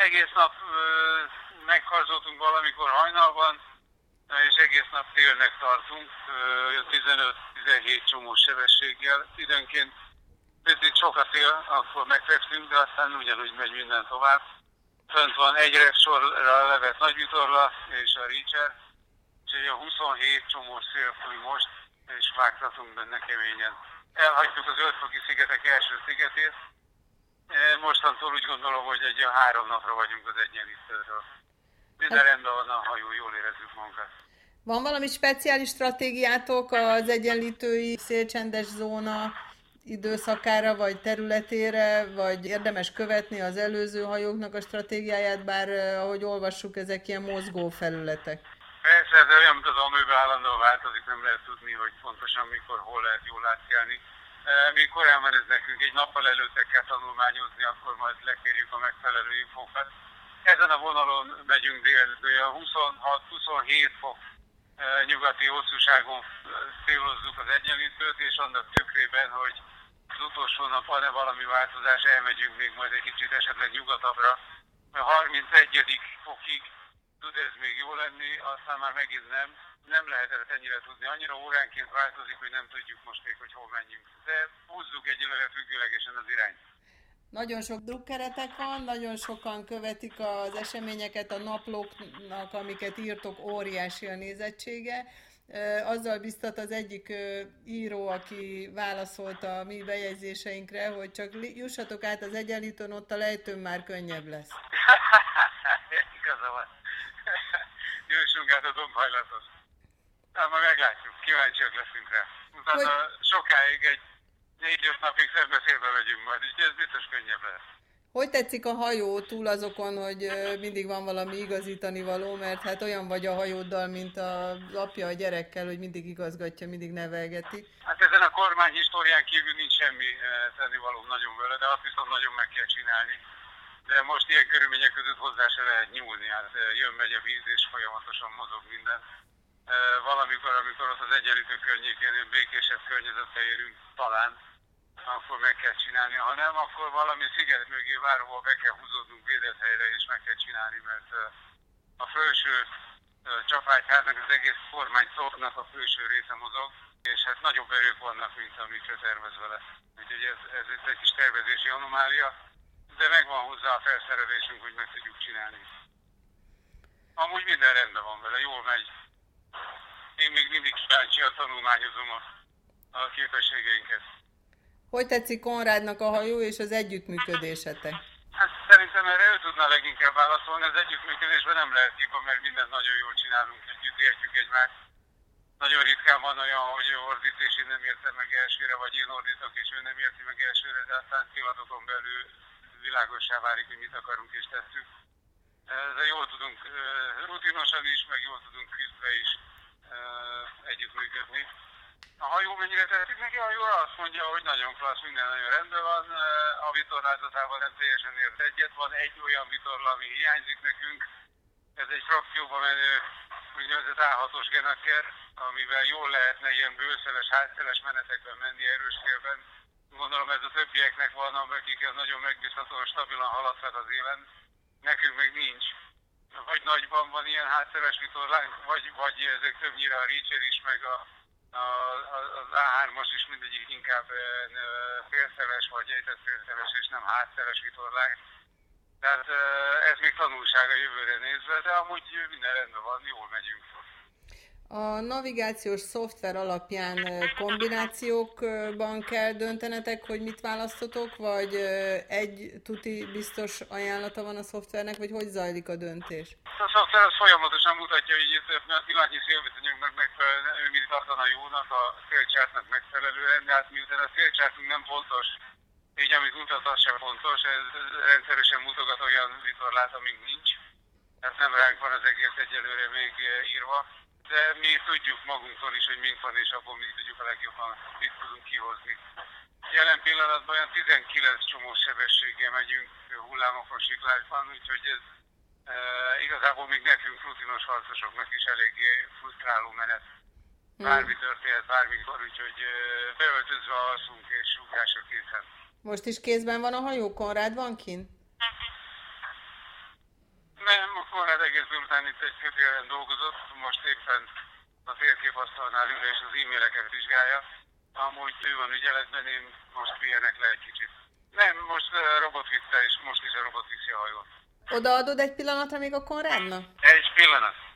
Egész nap megharzoltunk valamikor hajnalban, és egész nap délnek tartunk, 15-17 csomós sebességgel. Időnként picit sok a szél, akkor megfekszünk, de aztán ugyanúgy megy minden tovább. Fönt van egy repsorra levett nagyvitorla és a Reacher, és a 27 csomós szél fúj most, és vágtatunk benne keményen. Elhagytuk az Ötfoki szigetek első szigetét. Mostantól úgy gondolom, hogy egy 3 napra vagyunk az Egyenlítőről. Minden rendben van a hajó, jól érezzük magunkat. Van valami speciális stratégiátok az egyenlítői szélcsendes zóna időszakára, vagy területére, vagy érdemes követni az előző hajóknak a stratégiáját, bár ahogy olvassuk, ezek ilyen mozgó felületek? Persze, de olyan, mint az amőben állandóan változik, nem lehet tudni, hogy pontosan mikor, hol lehet jól átkelni. Mi korábban ez nekünk egy nappal előtte kell tanulmányozni, akkor majd lekérjük a megfelelő infókat. Ezen a vonalon megyünk délről, 26-27 fok nyugati hosszúságon célozzuk az Egyenlítőt, és annak tükrében, hogy az utolsó nap van-e valami változás, elmegyünk még majd egy kicsit esetleg nyugatabbra. 31. fokig tud ez még jó lenni, aztán már megint nem lehet ezt ennyire tudni. Annyira óránként változik, hogy nem tudjuk most még, hogy hol menjünk. De húzzuk egyelőre függőlegesen az irányt. Nagyon sok drukkeretek van, nagyon sokan követik az eseményeket, a naplóknak, amiket írtok, óriási a nézettsége. Azzal biztat az egyik író, aki válaszolt a mi bejegyzéseinkre, hogy csak jussatok át az Egyenlítőn, ott a lejtőn már könnyebb lesz. Igaza van. Jussunk át a dombhajlatot. Hát majd meglátjuk, kíváncsiak leszünk rá. Utána sokáig egy 4-5 napig szembeszélbe megyünk majd, és ez biztos könnyebb lesz. Hogy tetszik a hajó túl azokon, hogy mindig van valami igazítani való, mert hát olyan vagy a hajóddal, mint az apja a gyerekkel, hogy mindig igazgatja, mindig nevelgeti. Hát ezen a kormány histórián kívül nincs semmi tennivaló nagyon vele, de azt viszont nagyon meg kell csinálni. De most ilyen körülmények között hozzá se lehet nyúlni, hát jön-megy a víz és folyamatosan mozog minden. Valamikor, amikor ott az Egyenlítő környékén békésebb környezetbe érünk talán, akkor meg kell csinálni. Ha nem, akkor valami sziget mögé váróval be kell húzódnunk védett helyre, és meg kell csinálni, mert a felső csapágyháznak, az egész kormány szornak a felső része mozog, és hát nagyobb erők vannak, mint amikre tervezve lesz. Úgyhogy ez egy kis tervezési anomália, de megvan hozzá a felszerelésünk, hogy meg tudjuk csinálni. Amúgy minden rendben van vele, jól megy. Én még mindig kíváncsian tanulmányozom a képességeinket. Hogy tetszik Konrádnak a hajó és az együttműködésetek? Hát szerintem erre ő tudna leginkább válaszolni. Az együttműködésben nem lehet hiba, mert mindent nagyon jól csinálunk együtt, értjük egymást. Nagyon ritkán van olyan, hogy ő ordít és én nem értem meg elsőre, vagy én ordítok és ő nem érti meg elsőre, de aztán pillanatokon belül világossá válik, hogy mit akarunk és tesszük. De jól tudunk rutinosan is, meg jól tudunk küzdve is együttműködni. A hajó mennyire tetszik neki? A hajóra azt mondja, hogy nagyon klassz, minden nagyon rendben van. A vitorlázatával nem teljesen ért egyet. Van egy olyan vitorla, ami hiányzik nekünk. Ez egy frakcióba menő úgynevezett A6-os genaker, amivel jól lehetne ilyen bőszeles, hátszeles menetekben menni erős szélben. Gondolom ez a többieknek van, akik nagyon megbízhatóan, stabilan haladhat az élen. Nekünk még nincs. Vagy nagyban van ilyen hátszeles vitorlánk, vagy ezek többnyire a Reacher is, meg az A3-as is mindegyik inkább félszeles, vagy ejtett félszeles, és nem hátszeles vitorlák. Tehát ez még tanulság a jövőre nézve, de amúgy minden rendben van, jól megyünk. A navigációs szoftver alapján kombinációkban kell döntenetek, hogy mit választotok, vagy egy tuti biztos ajánlata van a szoftvernek, vagy hogy zajlik a döntés? A szoftver az folyamatosan mutatja, hogy itt pillanatnyi szélviszonyoknak megfelelően ő mit tartana jónak, a szélcsártnak megfelelően, de hát miután a szélcsártunk nem pontos, így amit mutat, az sem pontos, ez rendszeresen mutogat olyan vitorlát, amink nincs. Tehát nem ránk van az egész egyelőre még írva. De mi tudjuk magunktól is, hogy mink van, és abból mi tudjuk a legjobban, mit tudunk kihozni. Jelen pillanatban olyan 19 csomós sebességgel megyünk hullámokon, siklásban, úgyhogy ez igazából még nekünk rutinos harcosoknak is eléggé frusztráló menet. Bármi történhet, bármikor, úgyhogy beöltözve alszunk és ugrásra készen. Most is kézben van a hajó? Konrád van kint? Konrád egész délután itt egy kötélben dolgozott, most éppen a térképasztalnál ül és az e-maileket vizsgálja. Amúgy ő van ügyeletben, én most pihenek le egy kicsit. Nem, most Robotvic-tel is, most is a Robotvic-ja hajó. Odaadod egy pillanatra még a Konrádnak? Egy pillanat.